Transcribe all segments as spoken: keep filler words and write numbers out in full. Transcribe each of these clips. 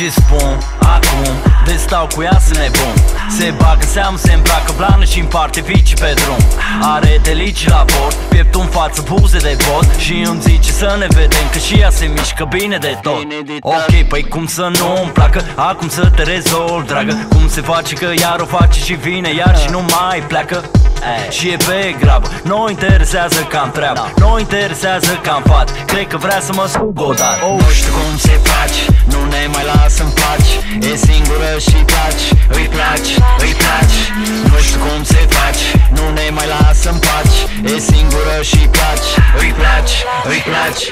ce spun acum, de stau cu ea să nebun. Se bagă seamă, se îmbracă blană și împarte vicii pe drum. Are delici la bord, pieptul în față, buze de bot. Și îmi zice să ne vedem, că și ea se mișcă bine de tot. Ok, păi cum să nu-mi placă, acum să te rezolv, dragă. Cum se face că iar o face și vine iar și nu mai pleacă. Și e pe grabă, nu interesează cam treabă, nu interesează cam fat. Cred că vrea să mă scug odată. Nu știu cum se face, nu ne mai lasă în pace. E singură și-i place, îi place, îi place. Nu știu cum se face, nu ne mai lasă în pace. E singură și-i place, îi place, îi place.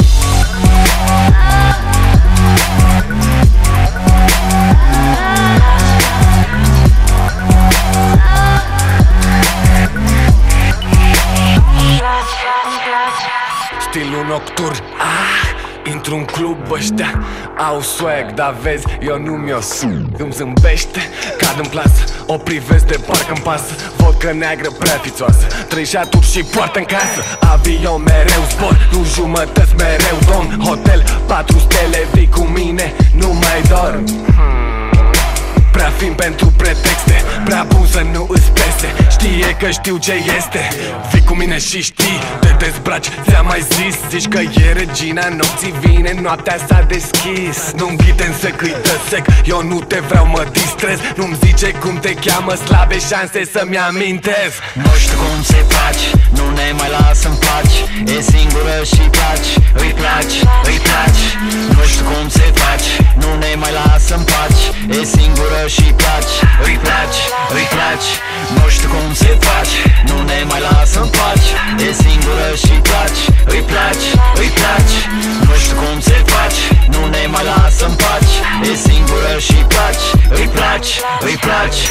Stilul nocturn, ah, intru în club, ăștia au swag, dar vezi, eu nu mi-o sun. Îmi zâmbește, cad în plasă, o privesc de parcă-mi pasă. Vodcă neagră prea fițoasă, trei șaturi și poartă în casă. Avion mereu zbor, nu jumătăți mereu domn. Hotel, patru stele, vii cu mine, nu mai dorm. Prea fin pentru pretexte, prea bun să nu îți pese. Știe că știu ce este, vii cu mine și știi, te dezbraci, ți-am mai zis. Zici că e regina nopții, vine, noaptea s-a deschis. Nu-mi ghite însă că-i dă sec, eu nu te vreau, mă distrez. Nu-mi zice cum te cheamă, slabe șanse să-mi amintesc. Nu știu cum se face, nu ne mai lasă în pace. E singură și-i place, îi place, îi place. Nu știu cum se face, nu ne mai lasă în pace. E singură și-i place, îi place, îi place. Nu știu cum se face, nu ne mai lasă în pace. E singură și-i place, îi place, îi place. Nu știu cum se face, nu ne mai lasă în pace. E singură și-i place, îi place, îi place.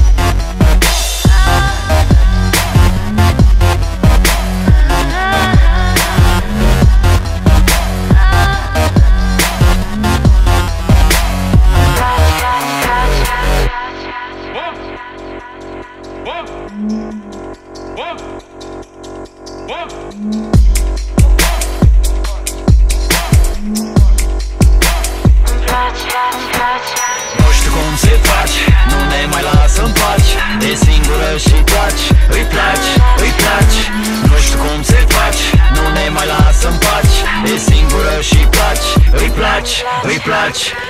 Nu știu cum se face, nu ne mai lasă în pace. E singură și-i place, îi place, îi place. Nu știu cum se face, nu ne mai lasă în pace. E singură și-i place, îi place, îi place.